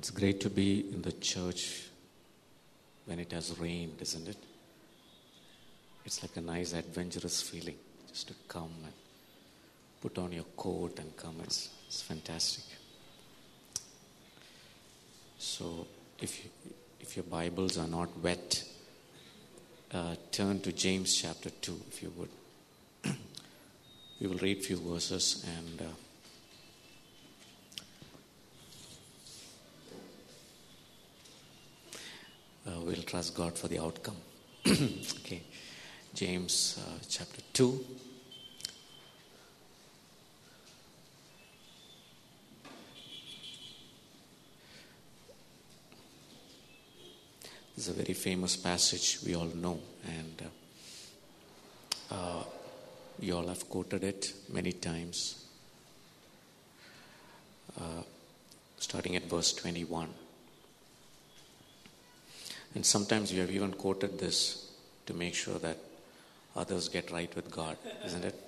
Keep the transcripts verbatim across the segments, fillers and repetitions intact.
It's great to be in the church when it has rained, isn't it? It's like a nice adventurous feeling just to come and put on your coat and come. It's, it's fantastic. So if you, if your Bibles are not wet, uh, turn to James chapter two, if you would. We will read a few verses and uh, uh, we'll trust God for the outcome. Okay, James uh, chapter two. This is a very famous passage we all know, and uh, uh, you all have quoted it many times. Uh, starting at verse twenty-one. And sometimes you have even quoted this to make sure that others get right with God, isn't it?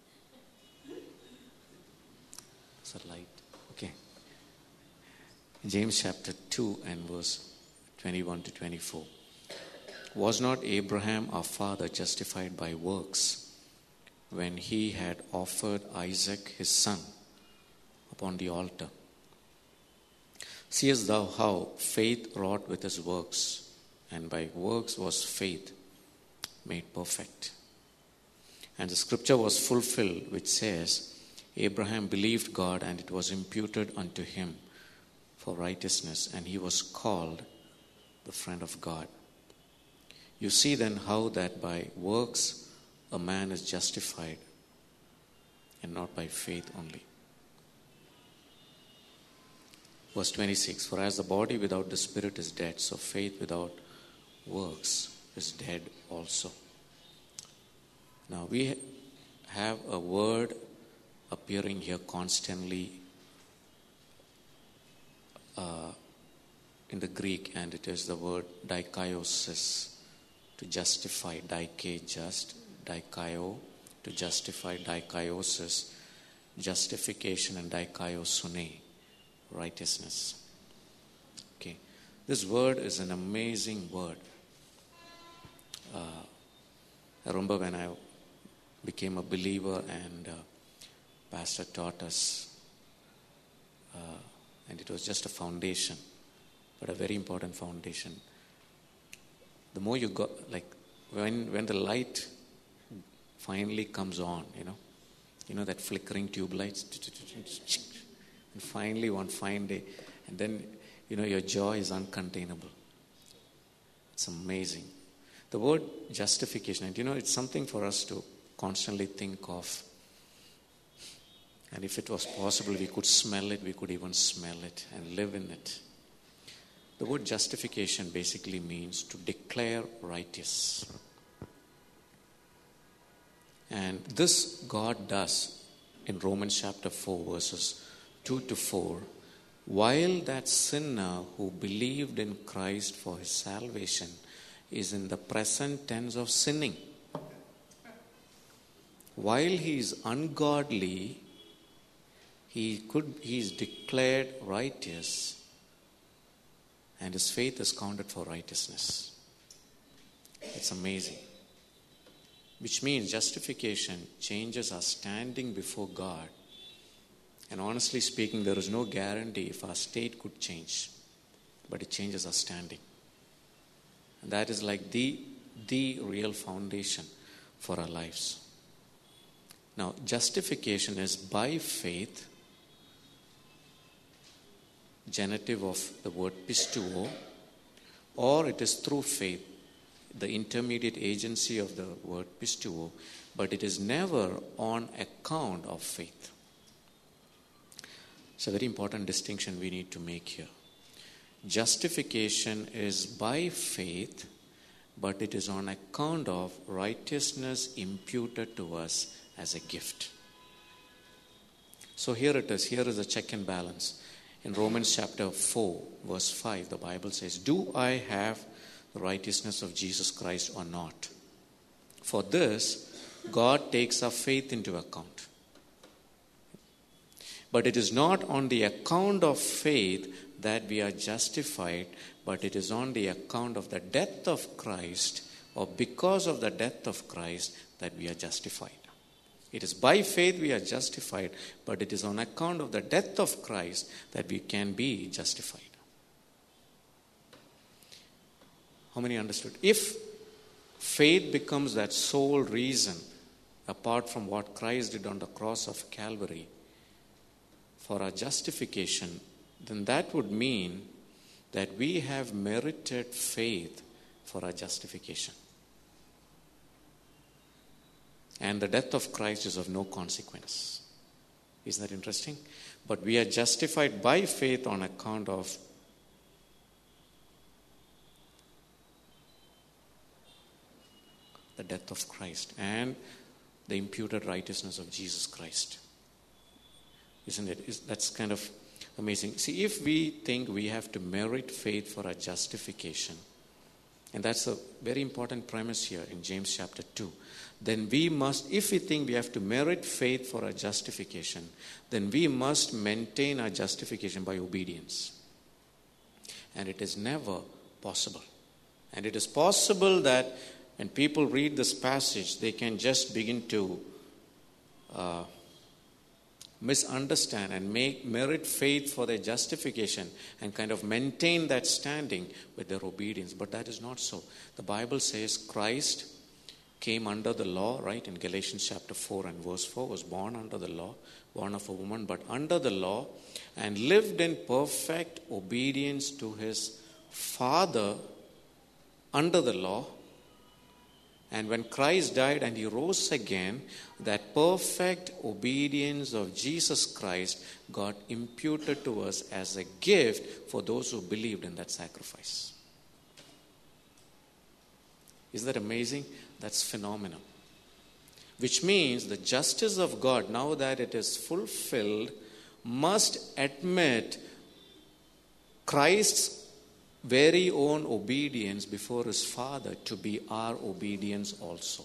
Is that light? Okay. James chapter two and verse twenty-one to twenty-four. Was not Abraham our father justified by works when he had offered Isaac his son upon the altar? Seest thou how faith wrought with his works, and by works was faith made perfect. And the scripture was fulfilled, which says, Abraham believed God, and it was imputed unto him for righteousness, and he was called the friend of God. You see then how that by works a man is justified, and not by faith only. Verse twenty-six, for as the body without the spirit is dead, so faith without works is dead also. Now we have a word appearing here constantly uh, in the Greek, and it is the word dikaiosis, to justify, dike, just, dikaio, to justify, dikaiosis, justification, and dikaiosune, righteousness. Okay, this word is an amazing word. Uh, I remember when I became a believer and uh, Pastor taught us, uh, and it was just a foundation, but a very important foundation. The more you go, like when when the light finally comes on, you know, you know that flickering tube lights, and finally one fine day, and then you know your joy is uncontainable. It's amazing. The word justification, and you know, it's something for us to constantly think of. And if it was possible, we could smell it, we could even smell it and live in it. The word justification basically means to declare righteous. And this God does in Romans chapter four, verses two to four, while that sinner who believed in Christ for his salvation is in the present tense of sinning. While he is ungodly, he could he is declared righteous, and his faith is counted for righteousness. It's amazing. Which means justification changes our standing before God. And honestly speaking, there is no guarantee if our state could change, but it changes our standing. And that is like the, the real foundation for our lives. Now, justification is by faith, genitive of the word pisteuo, or it is through faith, the intermediate agency of the word pisteuo, but it is never on account of faith. It's a very important distinction we need to make here. Justification is by faith, but it is on account of righteousness imputed to us as a gift. So here it is. Here is a check and balance. In Romans chapter four, verse five, the Bible says, do I have the righteousness of Jesus Christ or not? For this, God takes our faith into account. But it is not on the account of faith that we are justified, but it is on the account of the death of Christ, or because of the death of Christ, that we are justified. It is by faith we are justified, but it is on account of the death of Christ that we can be justified. How many understood? If faith becomes that sole reason, apart from what Christ did on the cross of Calvary, for our justification, then that would mean that we have merited faith for our justification. And the death of Christ is of no consequence. Isn't that interesting? But we are justified by faith on account of the death of Christ and the imputed righteousness of Jesus Christ. Isn't it? Is, that's kind of amazing. See, if we think we have to merit faith for our justification, and that's a very important premise here in James chapter two, then we must, if we think we have to merit faith for our justification, then we must maintain our justification by obedience. And it is never possible. And it is possible that when people read this passage, they can just begin to uh, misunderstand and make merit faith for their justification and kind of maintain that standing with their obedience. But that is not so. The Bible says Christ came under the law, right? In Galatians chapter four and verse four, was born under the law, born of a woman, but under the law, and lived in perfect obedience to his Father under the law. And when Christ died and he rose again, that perfect obedience of Jesus Christ got imputed to us as a gift for those who believed in that sacrifice. Isn't that amazing? That's phenomenal. Which means the justice of God, now that it is fulfilled, must admit Christ's very own obedience before his Father to be our obedience also.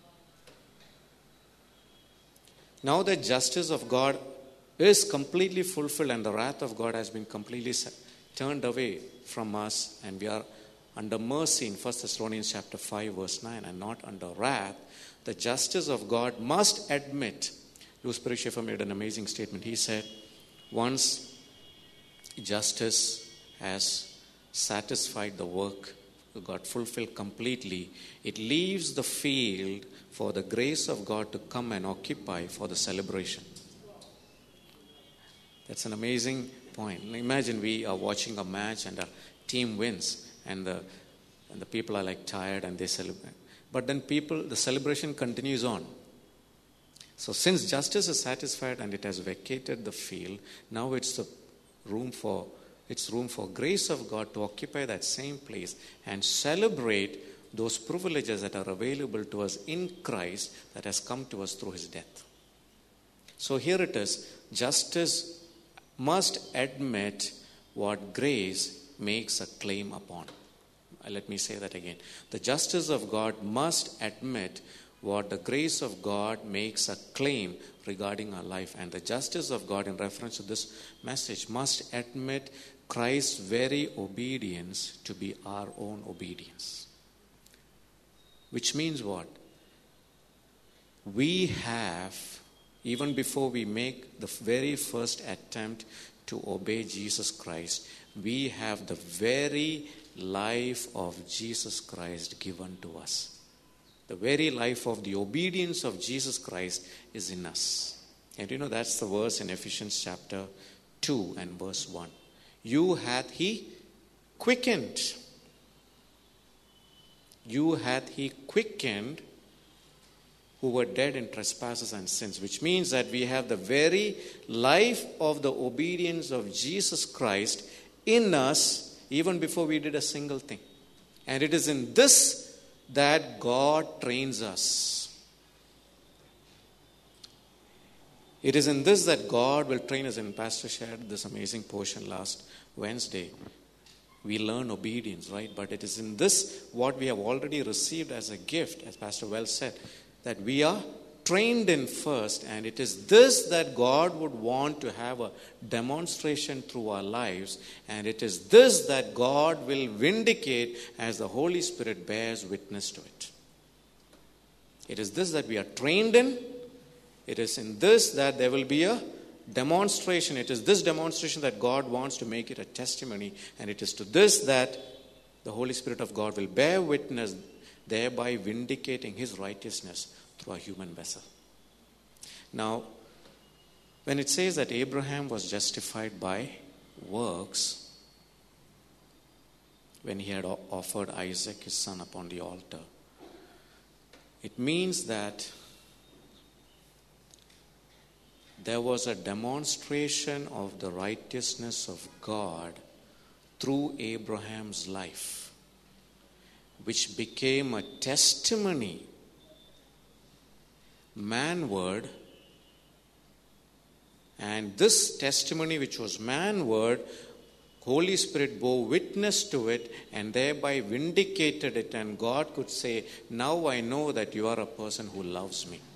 Now that justice of God is completely fulfilled and the wrath of God has been completely turned away from us, and we are under mercy in First Thessalonians chapter five verse nine, and not under wrath, the justice of God must admit. Louis Perry-Schaeffer made an amazing statement. He said, once justice has satisfied the work, got fulfilled completely, it leaves the field for the grace of God to come and occupy for the celebration. That's an amazing point. Imagine we are watching a match and our team wins, and the and the people are like tired and they celebrate. But then people, the celebration continues on. So since justice is satisfied and it has vacated the field, now it's the room for It's room for grace of God to occupy that same place and celebrate those privileges that are available to us in Christ that has come to us through his death. So here it is. Justice must admit what grace makes a claim upon. Let me say that again. The justice of God must admit what the grace of God makes a claim regarding our life. And the justice of God, in reference to this message, must admit Christ's very obedience to be our own obedience. Which means what? We have, even before we make the very first attempt to obey Jesus Christ, we have the very life of Jesus Christ given to us. The very life of the obedience of Jesus Christ is in us. And you know, that's the verse in Ephesians chapter two and verse one. You hath he quickened. You hath he quickened who were dead in trespasses and sins. Which means that we have the very life of the obedience of Jesus Christ in us even before we did a single thing. And it is in this that God trains us. It is in this that God will train us. And Pastor shared this amazing portion last Wednesday. We learn obedience, right? But it is in this what we have already received as a gift, as Pastor Wells said, that we are trained in first, and it is this that God would want to have a demonstration through our lives, and it is this that God will vindicate as the Holy Spirit bears witness to it. It is this that we are trained in. It is in this that there will be a demonstration. It is this demonstration that God wants to make it a testimony, and it is to this that the Holy Spirit of God will bear witness, thereby vindicating His righteousness through a human vessel. Now, when it says that Abraham was justified by works, when he had offered Isaac his son upon the altar, it means that there was a demonstration of the righteousness of God through Abraham's life, which became a testimony, manward, and this testimony, which was manward, Holy Spirit bore witness to it and thereby vindicated it, and God could say, now I know that you are a person who loves me.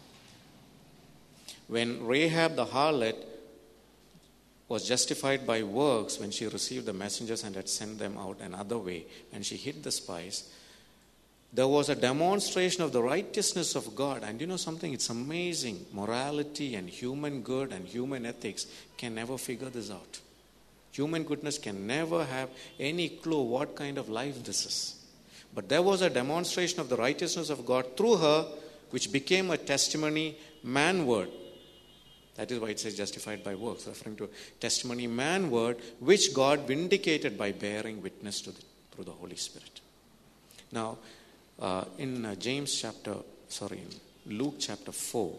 When Rahab the harlot was justified by works, when she received the messengers and had sent them out another way, and she hid the spies, there was a demonstration of the righteousness of God. And you know something? It's amazing. Morality and human good and human ethics can never figure this out. Human goodness can never have any clue what kind of life this is. But there was a demonstration of the righteousness of God through her, which became a testimony manward. That is why it says justified by works, referring to testimony manward, which God vindicated by bearing witness to the, through the Holy Spirit. Now, uh, in uh, James chapter, sorry, in Luke chapter four,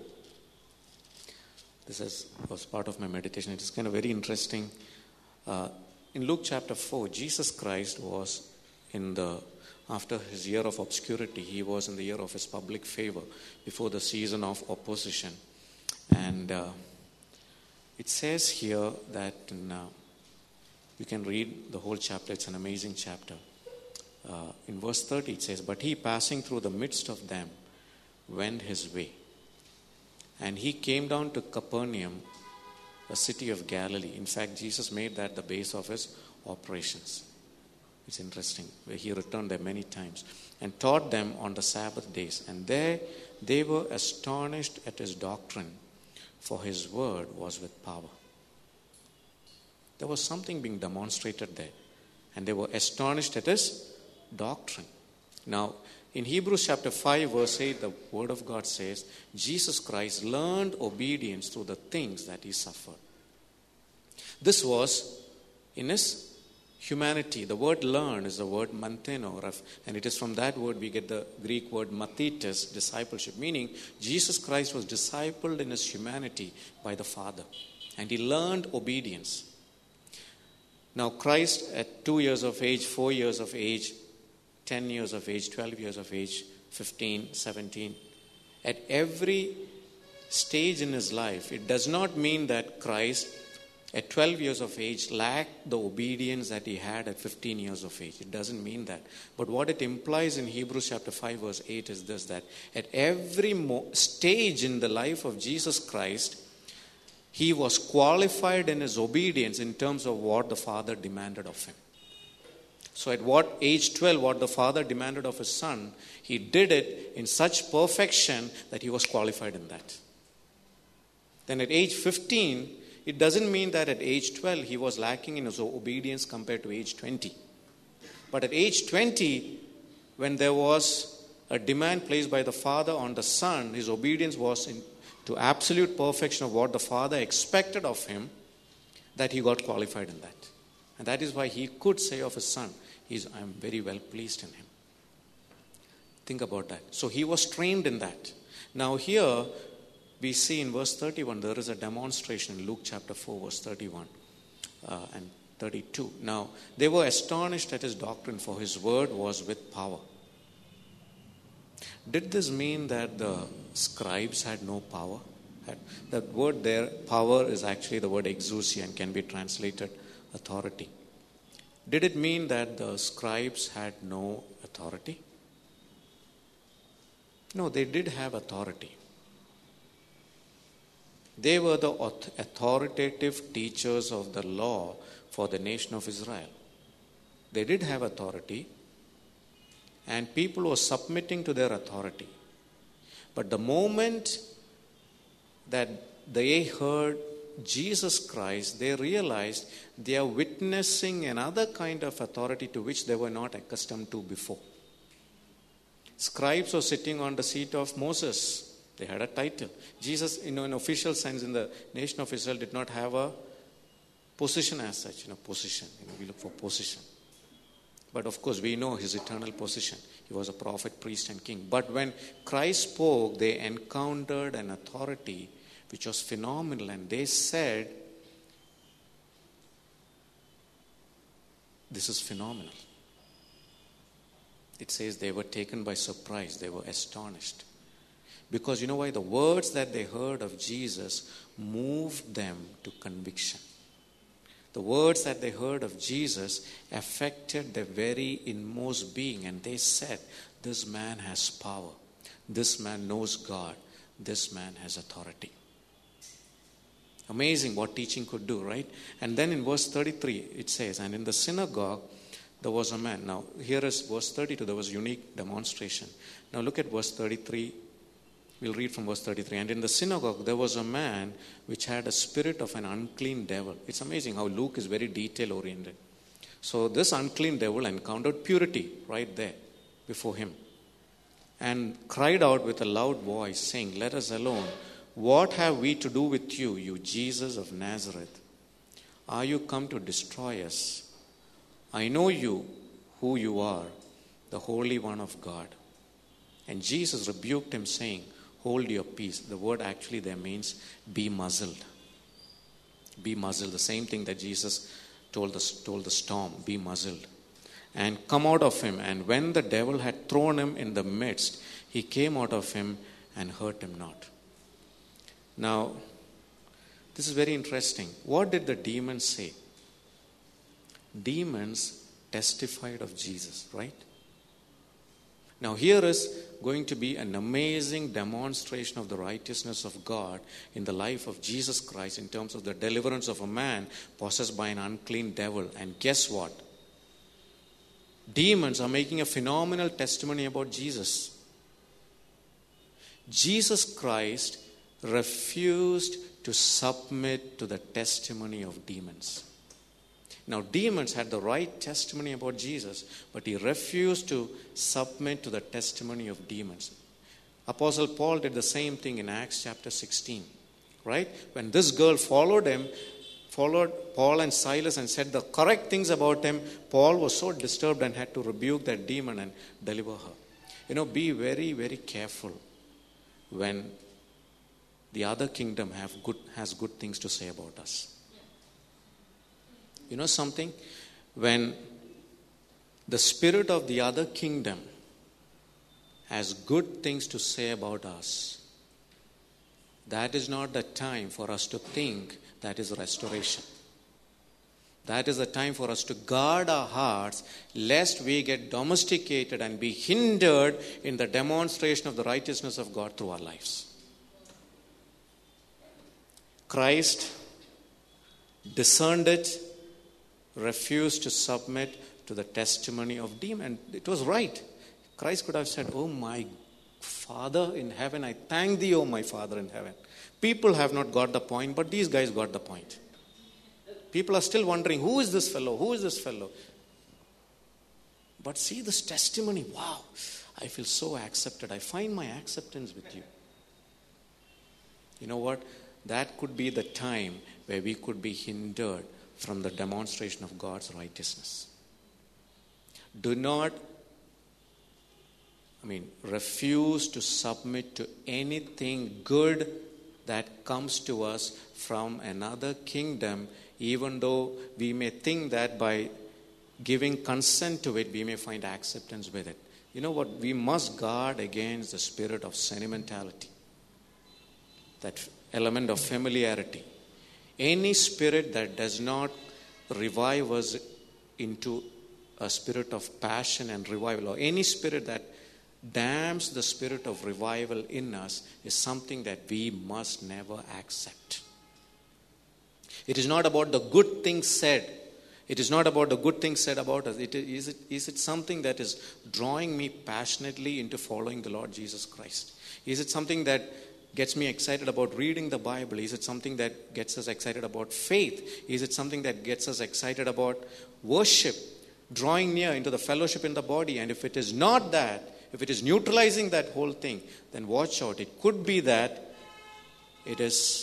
this is, was part of my meditation. It is kind of very interesting. Uh, in Luke chapter four, Jesus Christ was in the, after his year of obscurity, he was in the year of his public favor, before the season of opposition. And uh, it says here that in, uh, you can read the whole chapter. It's an amazing chapter. Uh, in verse thirty it says, but he, passing through the midst of them, went his way. And he came down to Capernaum, a city of Galilee. In fact, Jesus made that the base of his operations. It's interesting. He returned there many times and taught them on the Sabbath days. And there they were astonished at his doctrine, for his word was with power. There was something being demonstrated there, and they were astonished at his doctrine. Now, in Hebrews chapter five, verse eight, the word of God says, Jesus Christ learned obedience through the things that he suffered. This was in his humanity. The word learn is the word mantheno, and it is from that word we get the Greek word mathetes, discipleship, meaning Jesus Christ was discipled in his humanity by the Father, and he learned obedience. Now Christ at two years of age, four years of age, ten years of age, twelve years of age, fifteen, seventeen, at every stage in his life, it does not mean that Christ at twelve years of age lacked the obedience that he had at fifteen years of age. It doesn't mean that. But what it implies in Hebrews chapter five verse eight is this, that at every mo- stage in the life of Jesus Christ, he was qualified in his obedience in terms of what the Father demanded of him. So at what age twelve, what the Father demanded of his Son, he did it in such perfection that he was qualified in that. Then at age fifteen, it doesn't mean that at age twelve he was lacking in his obedience compared to age twenty. But at age twenty, when there was a demand placed by the Father on the Son, his obedience was in, to absolute perfection of what the Father expected of him, that he got qualified in that. And that is why he could say of his Son, He's, I am very well pleased in him. Think about that. So he was trained in that. Now here, we see in verse thirty-one, there is a demonstration in Luke chapter four, verse thirty-one uh, and thirty-two. Now, they were astonished at his doctrine, for his word was with power. Did this mean that the scribes had no power? That word there, power, is actually the word exousia and can be translated authority. Did it mean that the scribes had no authority? No, they did have authority. They were the authoritative teachers of the law for the nation of Israel. They did have authority, and people were submitting to their authority. But the moment that they heard Jesus Christ, they realized they are witnessing another kind of authority to which they were not accustomed to before. Scribes were sitting on the seat of Moses. They had a title. Jesus, you know, in official sense, in the nation of Israel, did not have a position as such. You know, position. You know, we look for position. But of course, we know his eternal position. He was a prophet, priest, and king. But when Christ spoke, they encountered an authority which was phenomenal. And they said, this is phenomenal. It says they were taken by surprise. They were astonished. Because you know why? The words that they heard of Jesus moved them to conviction. The words that they heard of Jesus affected their very inmost being. And they said, this man has power. This man knows God. This man has authority. Amazing what teaching could do, right? And then in verse thirty-three, it says, and in the synagogue, there was a man. Now, here is verse thirty-two. There was a unique demonstration. Now, look at verse thirty-three. We'll read from verse thirty-three. And in the synagogue, there was a man which had a spirit of an unclean devil. It's amazing how Luke is very detail-oriented. So, this unclean devil encountered purity right there before him. And cried out with a loud voice, saying, let us alone. What have we to do with you, you Jesus of Nazareth? Are you come to destroy us? I know you, who you are, the Holy One of God. And Jesus rebuked him, saying, hold your peace. The word actually there means be muzzled. Be muzzled. The same thing that Jesus told the, told the storm, be muzzled. And come out of him. And when the devil had thrown him in the midst, he came out of him and hurt him not. Now, this is very interesting. What did the demons say? Demons testified of Jesus, right? Now, here is going to be an amazing demonstration of the righteousness of God in the life of Jesus Christ in terms of the deliverance of a man possessed by an unclean devil. And guess what? Demons are making a phenomenal testimony about Jesus. Jesus Christ refused to submit to the testimony of demons. Now, demons had the right testimony about Jesus, but he refused to submit to the testimony of demons. Apostle Paul did the same thing in Acts chapter sixteen, right? When this girl followed him, followed Paul and Silas and said the correct things about him, Paul was so disturbed and had to rebuke that demon and deliver her. You know, be very, very careful when the other kingdom have good, has good things to say about us. You know something? When the spirit of the other kingdom has good things to say about us, that is not the time for us to think that is restoration. That is the time for us to guard our hearts lest we get domesticated and be hindered in the demonstration of the righteousness of God through our lives. Christ discerned it, refused to submit to the testimony of demons. It was right. Christ could have said, oh my Father in heaven, I thank thee, oh my Father in heaven. People have not got the point, but these guys got the point. People are still wondering, who is this fellow? Who is this fellow? But see this testimony. Wow, I feel so accepted. I find my acceptance with you. You know what? That could be the time where we could be hindered from the demonstration of God's righteousness. Do not, I mean, refuse to submit to anything good that comes to us from another kingdom, even though we may think that by giving consent to it, we may find acceptance with it. You know what? We must guard against the spirit of sentimentality, that element of familiarity. Any spirit that does not revive us into a spirit of passion and revival, or any spirit that damps the spirit of revival in us is something that we must never accept. It is not about the good things said. It is not about the good things said about us. It is, it, is it something that is drawing me passionately into following the Lord Jesus Christ? Is it something that gets me excited about reading the Bible? Is it something that gets us excited about faith? Is it something that gets us excited about worship, drawing near into the fellowship in the body? And if it is not that, if it is neutralizing that whole thing, then watch out. It could be that it is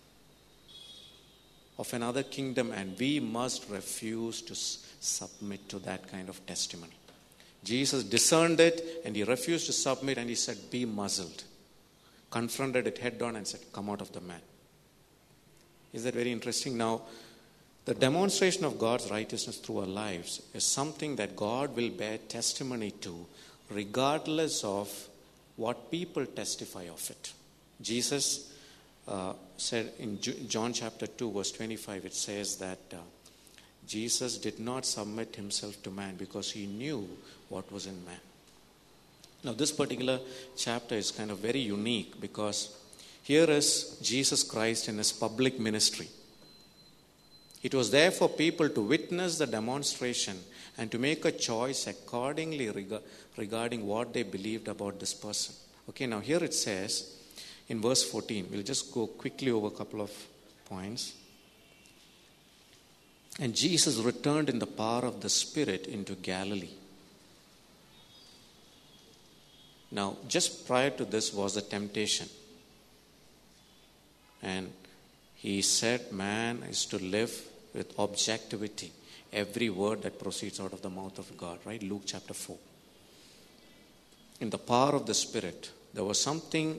of another kingdom, and we must refuse to s- submit to that kind of testimony. Jesus discerned it, and he refused to submit, and he said, be muzzled. Confronted it head on and said, come out of the man. Is that very interesting? Now, the demonstration of God's righteousness through our lives is something that God will bear testimony to regardless of what people testify of it. Jesus uh, said in John chapter two verse twenty-five, it says that uh, Jesus did not submit himself to man because he knew what was in man. Now this particular chapter is kind of very unique because here is Jesus Christ in his public ministry. It was there for people to witness the demonstration and to make a choice accordingly reg- regarding what they believed about this person. Okay, now here it says in verse fourteen, we'll just go quickly over a couple of points. And Jesus returned in the power of the Spirit into Galilee. Now, just prior to this was the temptation. And he said man is to live with objectivity. Every word that proceeds out of the mouth of God, right? Luke chapter four. In the power of the Spirit, there was something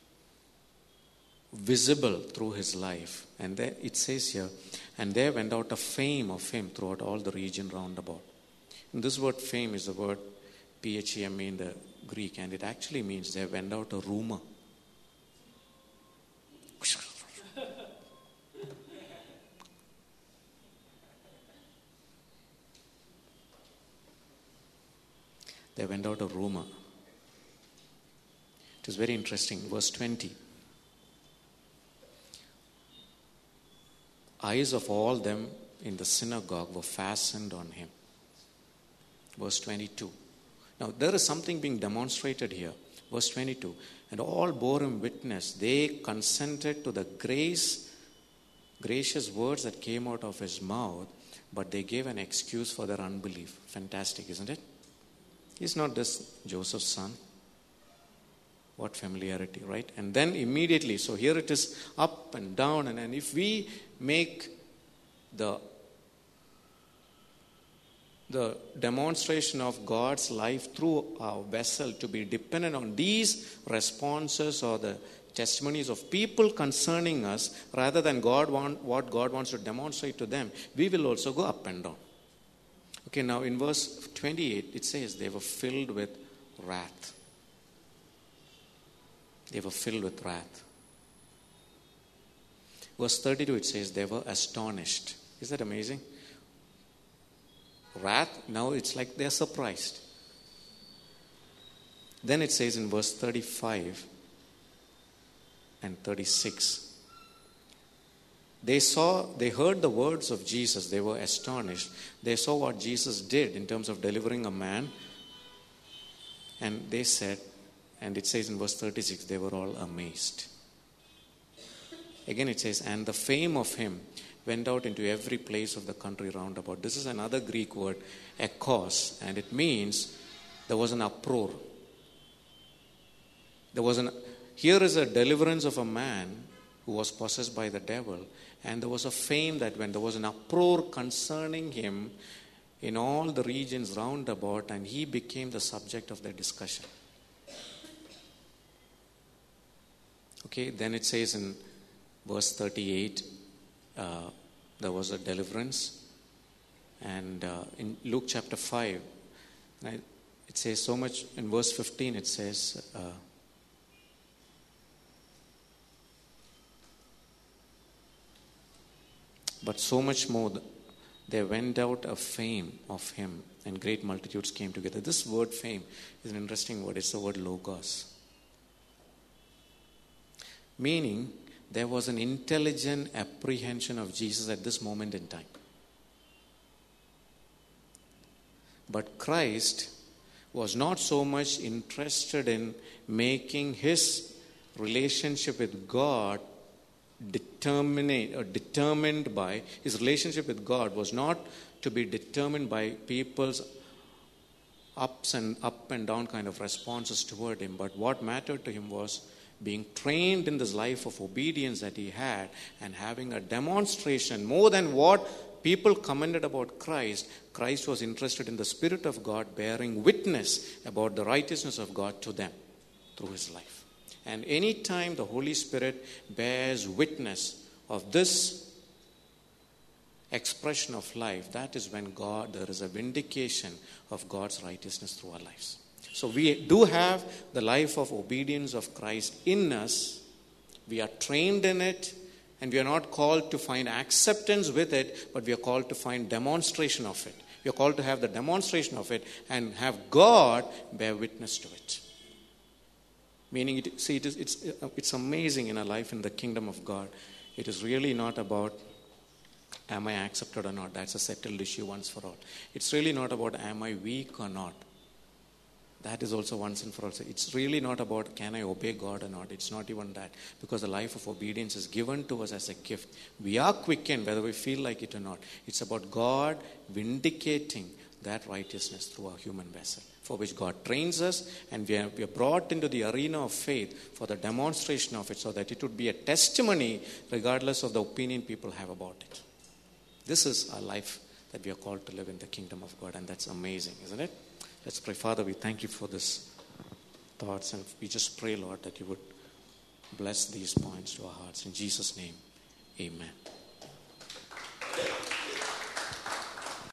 visible through his life. And there it says here, and there went out a fame of him throughout all the region round about. And this word fame is the word P H E M E in the Greek, and it actually means there went out a rumor. There went out a rumor. It is very interesting. Verse twenty. Eyes of all them in the synagogue were fastened on him. Verse twenty-two. Now there is something being demonstrated here. Verse twenty-two. And all bore him witness. They consented to the grace, gracious words that came out of his mouth, but they gave an excuse for their unbelief. Fantastic, isn't it? Is not this Joseph's son? What familiarity, right? And then immediately, so here it is up and down, and, and if we make the the demonstration of God's life through our vessel to be dependent on these responses or the testimonies of people concerning us rather than God want, what God wants to demonstrate to them, we will also go up and down. Okay, now in verse twenty-eight, it says they were filled with wrath. They were filled with wrath. Verse thirty-two, it says they were astonished. Is that amazing? Wrath, now it's like they're surprised. Then it says in verse thirty-five and thirty-six, they saw, they heard the words of Jesus. They were astonished. They saw what Jesus did in terms of delivering a man. And they said, and it says in verse thirty-six, they were all amazed. Again it says, and the fame of him went out into every place of the country round about. This is another Greek word, ekos, and it means there was an uproar. There was an, here is a deliverance of a man who was possessed by the devil, and there was a fame that went, there was an uproar concerning him in all the regions round about, and he became the subject of their discussion. Okay, then it says in verse thirty-eight, uh, there was a deliverance. And uh, in Luke chapter five, right, it says so much. In verse fifteen, it says, uh, but so much more there went out a fame of him, and great multitudes came together. This word fame is an interesting word. It's the word logos. Meaning, there was an intelligent apprehension of Jesus at this moment in time. But Christ was not so much interested in making his relationship with God determinate or determined by his relationship with God was not to be determined by people's ups and up and down kind of responses toward him. But what mattered to him was being trained in this life of obedience that he had and having a demonstration more than what people commented about Christ. Christ was interested in the Spirit of God bearing witness about the righteousness of God to them through his life. And any time the Holy Spirit bears witness of this expression of life, that is when God, there is a vindication of God's righteousness through our lives. So we do have the life of obedience of Christ in us. We are trained in it, and we are not called to find acceptance with it, but we are called to find demonstration of it. We are called to have the demonstration of it and have God bear witness to it. Meaning, it, see, it is, it's, it's amazing in a life in the kingdom of God. It is really not about, am I accepted or not? That's a settled issue once for all. It's really not about, am I weak or not? That is also once and for all. It's really not about, can I obey God or not? It's not even that. Because the life of obedience is given to us as a gift. We are quickened, whether we feel like it or not. It's about God vindicating that righteousness through our human vessel, for which God trains us, and we are, we are brought into the arena of faith for the demonstration of it, so that it would be a testimony regardless of the opinion people have about it. This is our life that we are called to live in the kingdom of God, and that's amazing, isn't it? Let's pray. Father, we thank you for this thoughts, and we just pray, Lord, that you would bless these points to our hearts. In Jesus' name, amen.